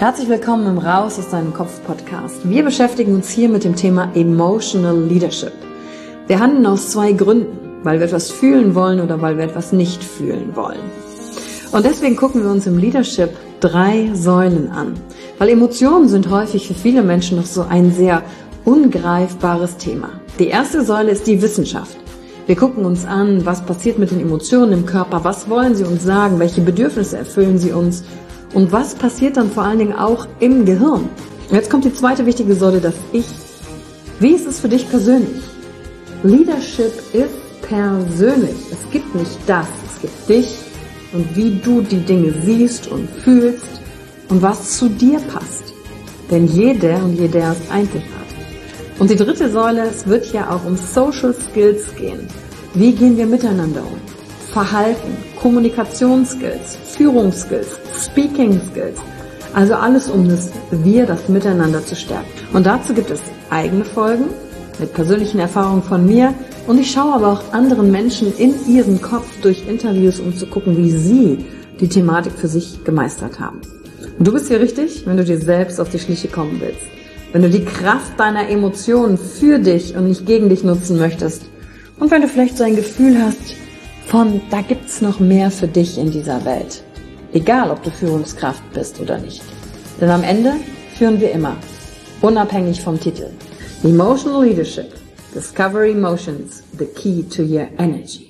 Herzlich willkommen im Raus aus deinem Kopf Podcast. Wir beschäftigen uns hier mit dem Thema Emotional Leadership. Wir handeln aus zwei Gründen, weil wir etwas fühlen wollen oder weil wir etwas nicht fühlen wollen. Und deswegen gucken wir uns im Leadership 3 Säulen an, weil Emotionen sind häufig für viele Menschen noch so ein sehr ungreifbares Thema. Die erste Säule ist die Wissenschaft. Wir gucken uns an, was passiert mit den Emotionen im Körper, was wollen sie uns sagen, welche Bedürfnisse erfüllen sie uns und was passiert dann vor allen Dingen auch im Gehirn. Und jetzt kommt die zweite wichtige Säule, das Ich. Wie ist es für dich persönlich? Leadership ist persönlich. Es gibt nicht das, es gibt dich und wie du die Dinge siehst und fühlst und was zu dir passt. Denn jeder und jeder ist einzigartig. Und die dritte Säule, es wird ja auch um Social Skills gehen. Wie gehen wir miteinander um? Verhalten, Kommunikationsskills, Führungsskills, Speaking Skills. Also alles um das Miteinander zu stärken. Und dazu gibt es eigene Folgen mit persönlichen Erfahrungen von mir. Und ich schaue aber auch anderen Menschen in ihren Kopf durch Interviews, um zu gucken, wie sie die Thematik für sich gemeistert haben. Und du bist hier richtig, wenn du dir selbst auf die Schliche kommen willst. Wenn du die Kraft deiner Emotionen für dich und nicht gegen dich nutzen möchtest. Und wenn du vielleicht so ein Gefühl hast von, da gibt's noch mehr für dich in dieser Welt. Egal, ob du Führungskraft bist oder nicht. Denn am Ende führen wir immer, unabhängig vom Titel. Emotional Leadership. Discover Emotions, the key to your energy.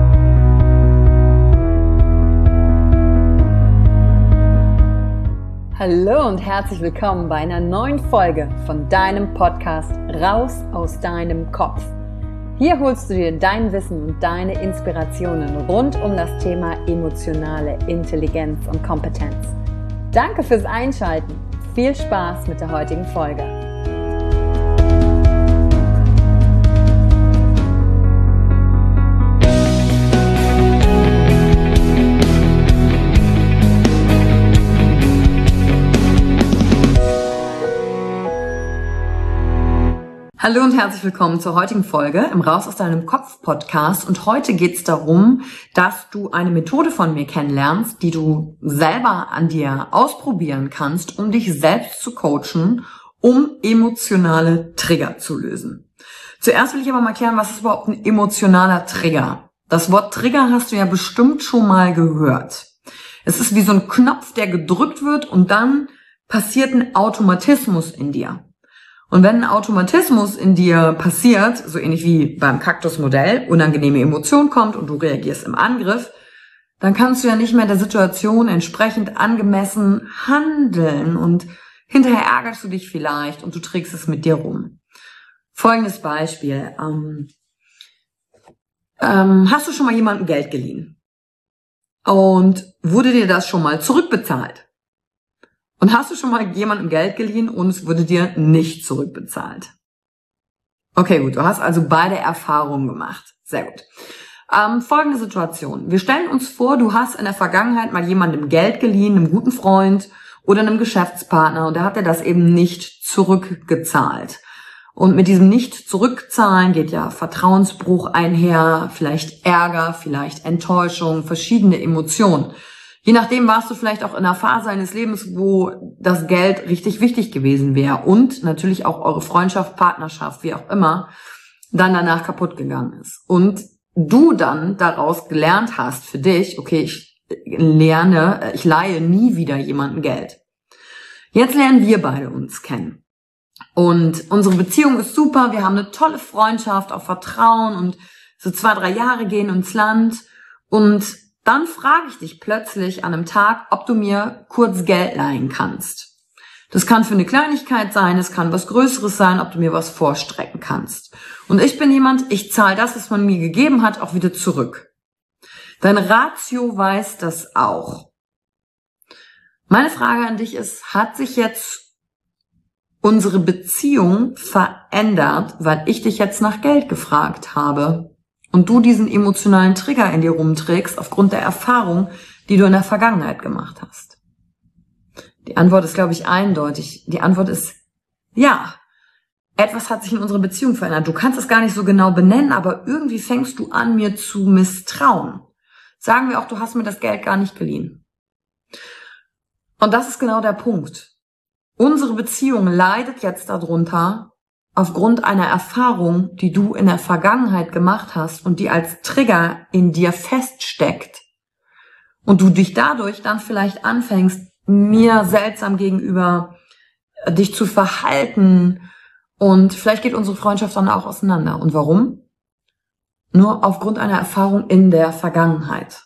Hallo und herzlich willkommen bei einer neuen Folge von deinem Podcast Raus aus deinem Kopf. Hier holst du dir dein Wissen und deine Inspirationen rund um das Thema emotionale Intelligenz und Kompetenz. Danke fürs Einschalten. Viel Spaß mit der heutigen Folge. Hallo und herzlich willkommen zur heutigen Folge im Raus aus deinem Kopf Podcast. Und heute geht es darum, dass du eine Methode von mir kennenlernst, die du selber an dir ausprobieren kannst, um dich selbst zu coachen, um emotionale Trigger zu lösen. Zuerst will ich aber mal klären, was ist überhaupt ein emotionaler Trigger? Das Wort Trigger hast du ja bestimmt schon mal gehört. Es ist wie so ein Knopf, der gedrückt wird und dann passiert ein Automatismus in dir. Und wenn ein Automatismus in dir passiert, so ähnlich wie beim Kaktusmodell, unangenehme Emotion kommt und du reagierst im Angriff, dann kannst du ja nicht mehr der Situation entsprechend angemessen handeln und hinterher ärgerst du dich vielleicht und du trägst es mit dir rum. Folgendes Beispiel. Hast du schon mal jemandem Geld geliehen? Und wurde dir das schon mal zurückbezahlt? Und hast du schon mal jemandem Geld geliehen und es wurde dir nicht zurückbezahlt? Okay, gut, du hast also beide Erfahrungen gemacht. Sehr gut. Folgende Situation. Wir stellen uns vor, du hast in der Vergangenheit mal jemandem Geld geliehen, einem guten Freund oder einem Geschäftspartner und der hat dir das eben nicht zurückgezahlt. Und mit diesem Nicht-Zurückzahlen geht ja Vertrauensbruch einher, vielleicht Ärger, vielleicht Enttäuschung, verschiedene Emotionen. Je nachdem warst du vielleicht auch in einer Phase eines Lebens, wo das Geld richtig wichtig gewesen wäre und natürlich auch eure Freundschaft, Partnerschaft, wie auch immer, dann danach kaputt gegangen ist. Und du dann daraus gelernt hast für dich, okay, ich leihe nie wieder jemandem Geld. Jetzt lernen wir beide uns kennen. Und unsere Beziehung ist super, wir haben eine tolle Freundschaft, auch Vertrauen und so 2-3 Jahre gehen ins Land und dann frage ich dich plötzlich an einem Tag, ob du mir kurz Geld leihen kannst. Das kann für eine Kleinigkeit sein, es kann was Größeres sein, ob du mir was vorstrecken kannst. Und ich bin jemand, ich zahle das, was man mir gegeben hat, auch wieder zurück. Dein Ratio weiß das auch. Meine Frage an dich ist, hat sich jetzt unsere Beziehung verändert, weil ich dich jetzt nach Geld gefragt habe? Und du diesen emotionalen Trigger in dir rumträgst aufgrund der Erfahrung, die du in der Vergangenheit gemacht hast? Die Antwort ist, glaube ich, eindeutig. Die Antwort ist ja. Etwas hat sich in unserer Beziehung verändert. Du kannst es gar nicht so genau benennen, aber irgendwie fängst du an, mir zu misstrauen. Sagen wir auch, du hast mir das Geld gar nicht geliehen. Und das ist genau der Punkt. unsere Beziehung leidet jetzt darunter, aufgrund einer Erfahrung, die du in der Vergangenheit gemacht hast und die als Trigger in dir feststeckt und du dich dadurch dann vielleicht anfängst, mir seltsam gegenüber dich zu verhalten und vielleicht geht unsere Freundschaft dann auch auseinander. Und warum? Nur aufgrund einer Erfahrung in der Vergangenheit.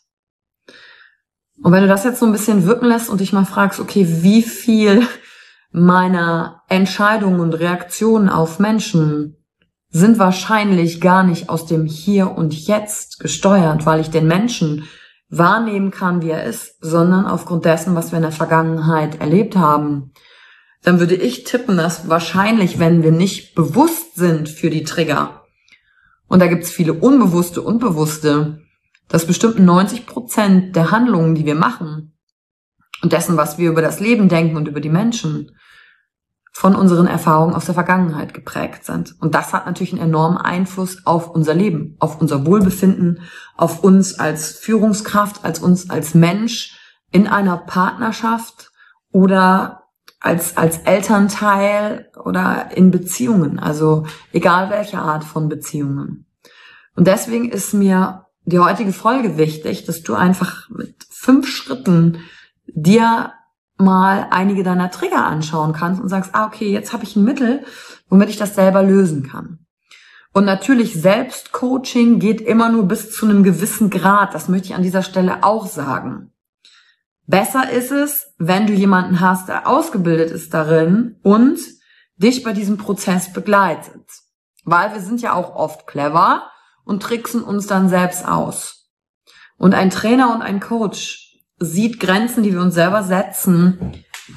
Und wenn du das jetzt so ein bisschen wirken lässt und dich mal fragst, okay, wie viel meiner Entscheidungen und Reaktionen auf Menschen sind wahrscheinlich gar nicht aus dem Hier und Jetzt gesteuert, weil ich den Menschen wahrnehmen kann, wie er ist, sondern aufgrund dessen, was wir in der Vergangenheit erlebt haben, dann würde ich tippen, dass wahrscheinlich, wenn wir nicht bewusst sind für die Trigger, und da gibt es viele unbewusste und bewusste, dass bestimmt 90% der Handlungen, die wir machen und dessen, was wir über das Leben denken und über die Menschen, von unseren Erfahrungen aus der Vergangenheit geprägt sind. Und das hat natürlich einen enormen Einfluss auf unser Leben, auf unser Wohlbefinden, auf uns als Führungskraft, als uns als Mensch in einer Partnerschaft oder als Elternteil oder in Beziehungen, also egal welche Art von Beziehungen. Und deswegen ist mir die heutige Folge wichtig, dass du einfach mit 5 Schritten dir mal einige deiner Trigger anschauen kannst und sagst, okay, jetzt habe ich ein Mittel, womit ich das selber lösen kann. Und natürlich, Selbstcoaching geht immer nur bis zu einem gewissen Grad. Das möchte ich an dieser Stelle auch sagen. Besser ist es, wenn du jemanden hast, der ausgebildet ist darin und dich bei diesem Prozess begleitet. Weil wir sind ja auch oft clever und tricksen uns dann selbst aus. Und ein Trainer und ein Coach sieht Grenzen, die wir uns selber setzen,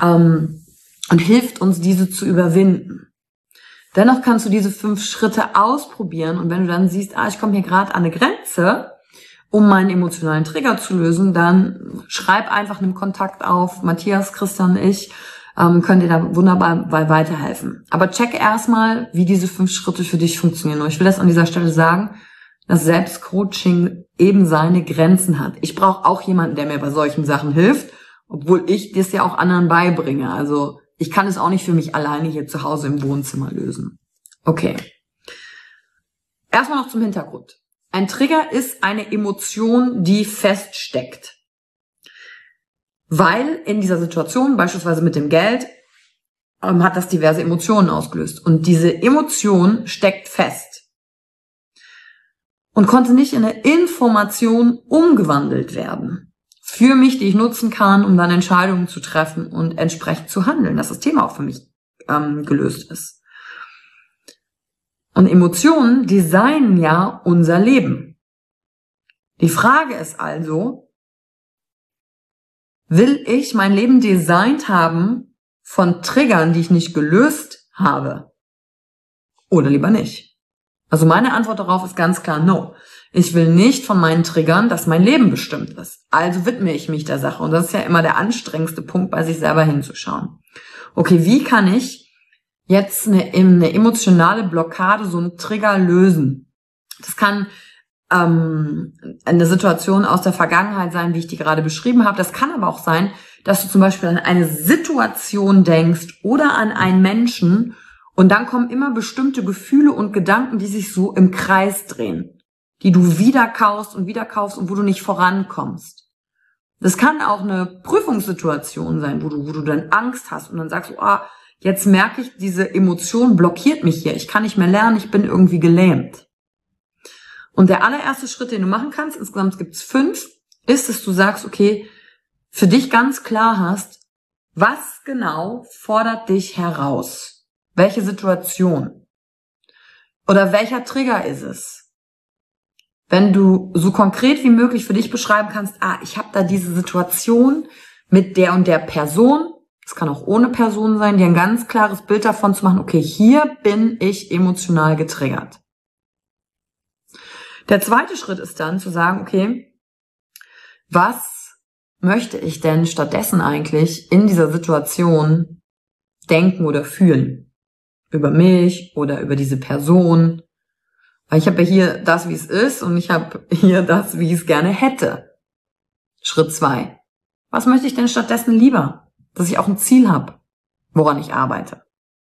und hilft uns, diese zu überwinden. Dennoch kannst du diese 5 Schritte ausprobieren und wenn du dann siehst, ich komme hier gerade an eine Grenze, um meinen emotionalen Trigger zu lösen, dann schreib einfach einen Kontakt auf. Matthias, Christian, ich können dir da wunderbar bei weiterhelfen. Aber check erstmal, wie diese 5 Schritte für dich funktionieren. Und ich will das an dieser Stelle sagen, dass Selbstcoaching eben seine Grenzen hat. Ich brauche auch jemanden, der mir bei solchen Sachen hilft, obwohl ich das ja auch anderen beibringe. Also ich kann es auch nicht für mich alleine hier zu Hause im Wohnzimmer lösen. Okay. Erstmal noch zum Hintergrund. Ein Trigger ist eine Emotion, die feststeckt. Weil in dieser Situation, beispielsweise mit dem Geld, hat das diverse Emotionen ausgelöst. Und diese Emotion steckt fest. Und konnte nicht in eine Information umgewandelt werden. Für mich, die ich nutzen kann, um dann Entscheidungen zu treffen und entsprechend zu handeln, dass das Thema auch für mich gelöst ist. Und Emotionen designen ja unser Leben. Die Frage ist also, will ich mein Leben designt haben von Triggern, die ich nicht gelöst habe? Oder lieber nicht? Also meine Antwort darauf ist ganz klar no. Ich will nicht von meinen Triggern, dass mein Leben bestimmt ist. Also widme ich mich der Sache. Und das ist ja immer der anstrengendste Punkt, bei sich selber hinzuschauen. Okay, wie kann ich jetzt eine emotionale Blockade, so einen Trigger lösen? Das kann eine Situation aus der Vergangenheit sein, wie ich die gerade beschrieben habe. Das kann aber auch sein, dass du zum Beispiel an eine Situation denkst oder an einen Menschen und dann kommen immer bestimmte Gefühle und Gedanken, die sich so im Kreis drehen, die du wieder kaufst und wo du nicht vorankommst. Das kann auch eine Prüfungssituation sein, wo du dann Angst hast und dann sagst du, jetzt merke ich, diese Emotion blockiert mich hier. Ich kann nicht mehr lernen, ich bin irgendwie gelähmt. Und der allererste Schritt, den du machen kannst, insgesamt gibt's 5, ist, dass du sagst, okay, für dich ganz klar hast, was genau fordert dich heraus? Welche Situation? Oder welcher Trigger ist es? Wenn du so konkret wie möglich für dich beschreiben kannst, ich habe da diese Situation mit der und der Person, es kann auch ohne Person sein, dir ein ganz klares Bild davon zu machen, okay, hier bin ich emotional getriggert. Der zweite Schritt ist dann zu sagen, okay, was möchte ich denn stattdessen eigentlich in dieser Situation denken oder fühlen? Über mich oder über diese Person. Weil ich habe ja hier das, wie es ist und ich habe hier das, wie ich es gerne hätte. Schritt 2. Was möchte ich denn stattdessen lieber? Dass ich auch ein Ziel habe. woran ich arbeite.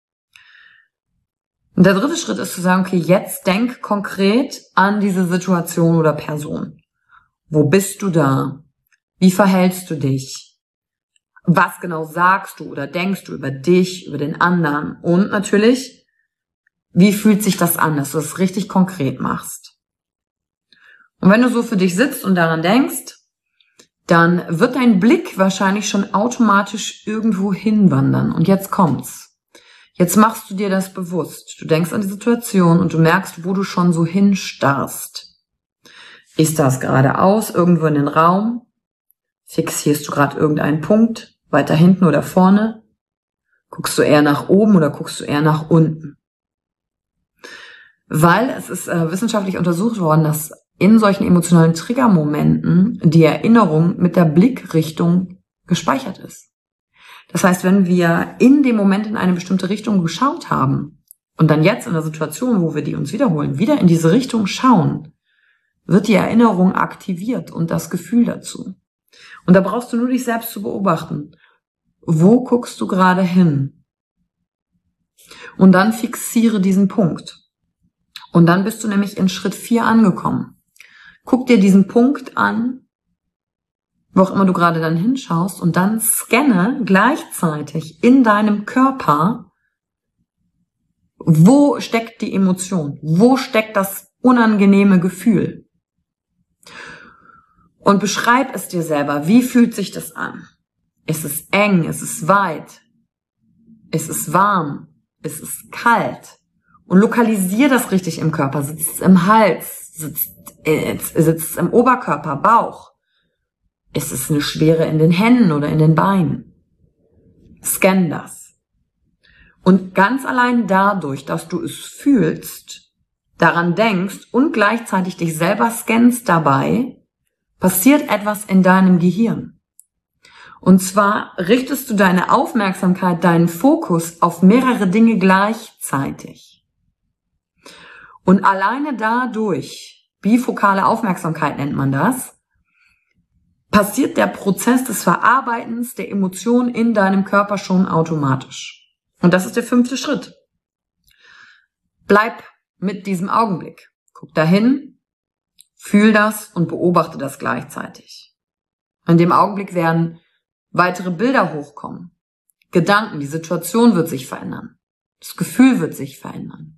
Und der dritte Schritt ist zu sagen, okay, jetzt denk konkret an diese Situation oder Person. Wo bist du da? Wie verhältst du dich? Was genau sagst du oder denkst du über dich, über den anderen? Und natürlich, wie fühlt sich das an, dass du es richtig konkret machst? Und wenn du so für dich sitzt und daran denkst, dann wird dein Blick wahrscheinlich schon automatisch irgendwo hinwandern. Und jetzt kommt's. Jetzt machst du dir das bewusst. Du denkst an die Situation und du merkst, wo du schon so hinstarrst. Ist das geradeaus irgendwo in den Raum? Fixierst du gerade irgendeinen Punkt, weiter hinten oder vorne? Guckst du eher nach oben oder guckst du eher nach unten? Weil es ist wissenschaftlich untersucht worden, dass in solchen emotionalen Triggermomenten die Erinnerung mit der Blickrichtung gespeichert ist. Das heißt, wenn wir in dem Moment in eine bestimmte Richtung geschaut haben und dann jetzt in der Situation, wo wir die uns wiederholen, wieder in diese Richtung schauen, wird die Erinnerung aktiviert und das Gefühl dazu. Und da brauchst du nur dich selbst zu beobachten. Wo guckst du gerade hin? Und dann fixiere diesen Punkt. Und dann bist du nämlich in Schritt 4 angekommen. Guck dir diesen Punkt an, wo auch immer du gerade dann hinschaust, und dann scanne gleichzeitig in deinem Körper, wo steckt die Emotion, wo steckt das unangenehme Gefühl. Und beschreib es dir selber, wie fühlt sich das an? Ist es eng, ist es weit, ist es warm, ist es kalt? Und lokalisier das richtig im Körper. Sitzt es im Hals, sitzt es im Oberkörper, Bauch? Ist es eine Schwere in den Händen oder in den Beinen? Scan das. Und ganz allein dadurch, dass du es fühlst, daran denkst und gleichzeitig dich selber scannst dabei, passiert etwas in deinem Gehirn. Und zwar richtest du deine Aufmerksamkeit, deinen Fokus auf mehrere Dinge gleichzeitig. Und alleine dadurch, bifokale Aufmerksamkeit nennt man das, passiert der Prozess des Verarbeitens der Emotionen in deinem Körper schon automatisch. Und das ist der 5. Schritt. Bleib mit diesem Augenblick. Guck dahin, fühl das und beobachte das gleichzeitig. In dem Augenblick werden weitere Bilder hochkommen. Gedanken, die Situation wird sich verändern. Das Gefühl wird sich verändern.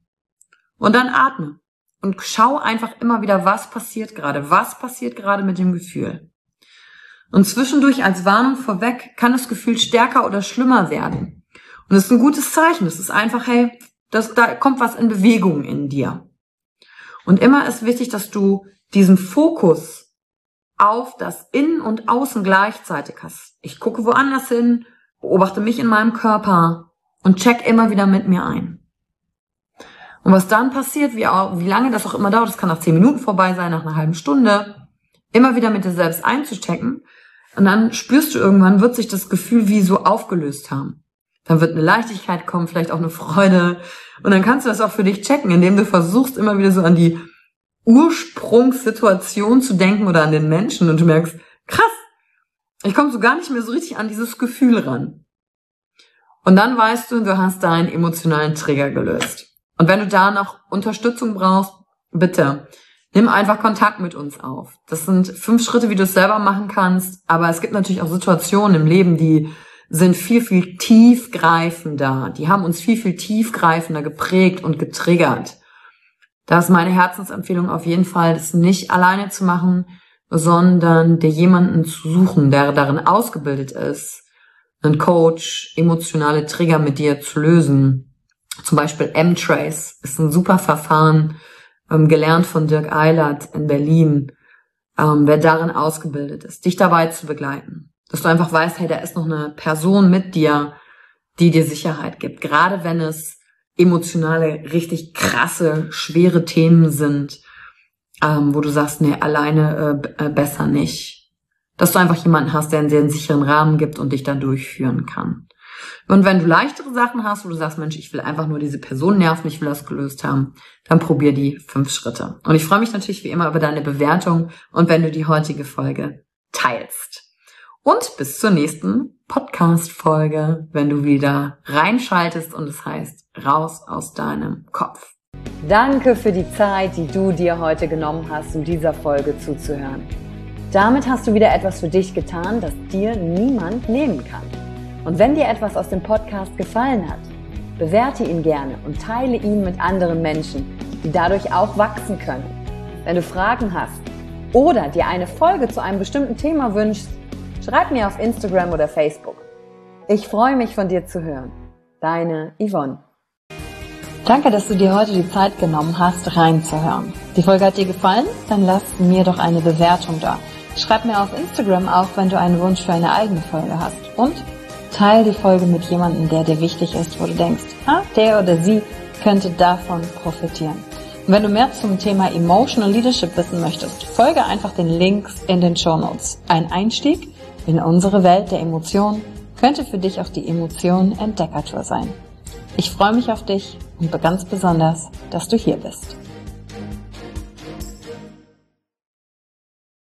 Und dann atme und schau einfach immer wieder, was passiert gerade mit dem Gefühl. Und zwischendurch als Warnung vorweg kann das Gefühl stärker oder schlimmer werden. Und das ist ein gutes Zeichen. Das ist einfach, hey, da kommt was in Bewegung in dir. Und immer ist wichtig, dass du diesen Fokus auf das Innen und Außen gleichzeitig hast. Ich gucke woanders hin, beobachte mich in meinem Körper und check immer wieder mit mir ein. Und was dann passiert, wie lange das auch immer dauert, das kann nach 10 Minuten vorbei sein, nach einer halben Stunde, immer wieder mit dir selbst einzuchecken. Und dann spürst du irgendwann, wird sich das Gefühl wie so aufgelöst haben. Dann wird eine Leichtigkeit kommen, vielleicht auch eine Freude. Und dann kannst du das auch für dich checken, indem du versuchst, immer wieder so an die Ursprungssituation zu denken oder an den Menschen. Und du merkst, krass, ich komme so gar nicht mehr so richtig an dieses Gefühl ran. Und dann weißt du, du hast deinen emotionalen Trigger gelöst. Und wenn du da noch Unterstützung brauchst, bitte, nimm einfach Kontakt mit uns auf. Das sind 5 Schritte, wie du es selber machen kannst. Aber es gibt natürlich auch Situationen im Leben, die sind viel, viel tiefgreifender. Die haben uns viel, viel tiefgreifender geprägt und getriggert. Da ist meine Herzensempfehlung auf jeden Fall, das nicht alleine zu machen, sondern dir jemanden zu suchen, der darin ausgebildet ist, einen Coach, emotionale Trigger mit dir zu lösen. Zum Beispiel M-Trace ist ein super Verfahren, gelernt von Dirk Eilert in Berlin, wer darin ausgebildet ist, dich dabei zu begleiten. Dass du einfach weißt, hey, da ist noch eine Person mit dir, die dir Sicherheit gibt. Gerade wenn es emotionale, richtig krasse, schwere Themen sind, wo du sagst, nee, alleine besser nicht. Dass du einfach jemanden hast, der einen sehr sicheren Rahmen gibt und dich da durchführen kann. Und wenn du leichtere Sachen hast, wo du sagst, Mensch, ich will einfach nur diese Person nerven, ich will das gelöst haben, dann probier die 5 Schritte. Und ich freue mich natürlich wie immer über deine Bewertung und wenn du die heutige Folge teilst. Und bis zur nächsten Podcast-Folge, wenn du wieder reinschaltest und es heißt, raus aus deinem Kopf. Danke für die Zeit, die du dir heute genommen hast, um dieser Folge zuzuhören. Damit hast du wieder etwas für dich getan, das dir niemand nehmen kann. Und wenn dir etwas aus dem Podcast gefallen hat, bewerte ihn gerne und teile ihn mit anderen Menschen, die dadurch auch wachsen können. Wenn du Fragen hast oder dir eine Folge zu einem bestimmten Thema wünschst, schreib mir auf Instagram oder Facebook. Ich freue mich, von dir zu hören. Deine Yvonne. Danke, dass du dir heute die Zeit genommen hast, reinzuhören. Die Folge hat dir gefallen? Dann lass mir doch eine Bewertung da. Schreib mir auf Instagram auch, wenn du einen Wunsch für eine eigene Folge hast. Und teile die Folge mit jemandem, der dir wichtig ist, wo du denkst, der oder sie könnte davon profitieren. Und wenn du mehr zum Thema Emotional Leadership wissen möchtest, folge einfach den Links in den Shownotes. Ein Einstieg in unsere Welt der Emotionen könnte für dich auch die Emotionen-Entdeckertour sein. Ich freue mich auf dich und ganz besonders, dass du hier bist.